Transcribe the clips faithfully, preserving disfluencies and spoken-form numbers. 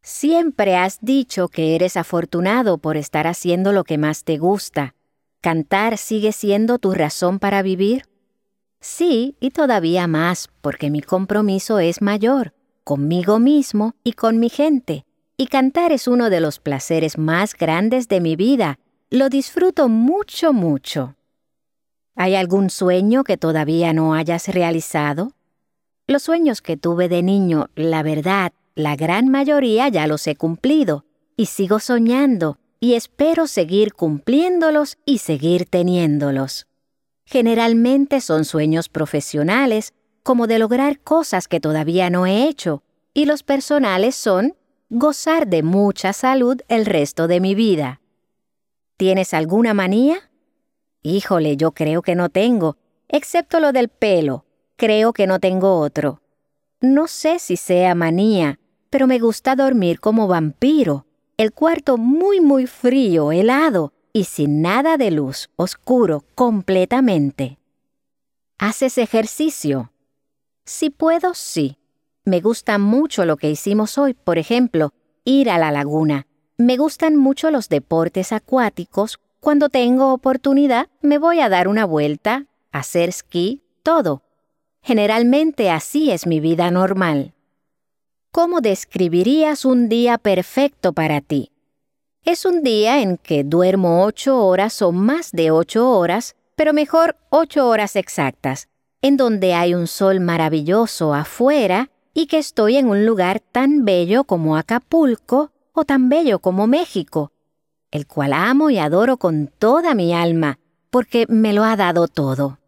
Siempre has dicho que eres afortunado por estar haciendo lo que más te gusta. ¿Cantar sigue siendo tu razón para vivir? Sí, y todavía más, porque mi compromiso es mayor, conmigo mismo y con mi gente. Y cantar es uno de los placeres más grandes de mi vida. Lo disfruto mucho, mucho. ¿Hay algún sueño que todavía no hayas realizado? Los sueños que tuve de niño, la verdad, la gran mayoría ya los he cumplido, y sigo soñando, y espero seguir cumpliéndolos y seguir teniéndolos. Generalmente son sueños profesionales, como de lograr cosas que todavía no he hecho, y los personales son gozar de mucha salud el resto de mi vida. ¿Tienes alguna manía? Híjole, yo creo que no tengo, excepto lo del pelo. Creo que no tengo otro. No sé si sea manía, pero me gusta dormir como vampiro. El cuarto muy muy frío, helado y sin nada de luz, oscuro completamente. ¿Haces ejercicio? Si puedo, sí. Me gusta mucho lo que hicimos hoy, por ejemplo, ir a la laguna. Me gustan mucho los deportes acuáticos. Cuando tengo oportunidad, me voy a dar una vuelta, hacer esquí, todo. Generalmente así es mi vida normal. ¿Cómo describirías un día perfecto para ti? Es un día en que duermo ocho horas o más de ocho horas, pero mejor ocho horas exactas, en donde hay un sol maravilloso afuera y que estoy en un lugar tan bello como Acapulco o tan bello como México, el cual amo y adoro con toda mi alma, porque me lo ha dado todo.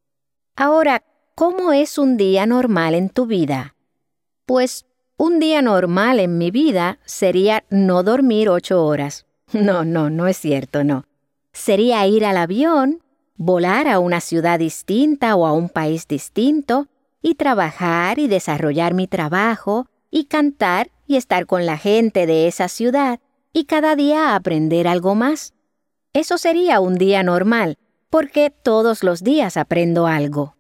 Ahora, ¿cómo es un día normal en tu vida? Pues, un día normal en mi vida sería no dormir ocho horas. No, no, no es cierto, no. Sería ir al avión, volar a una ciudad distinta o a un país distinto, y trabajar y desarrollar mi trabajo, y cantar y estar con la gente de esa ciudad, y cada día aprender algo más. Eso sería un día normal, porque todos los días aprendo algo.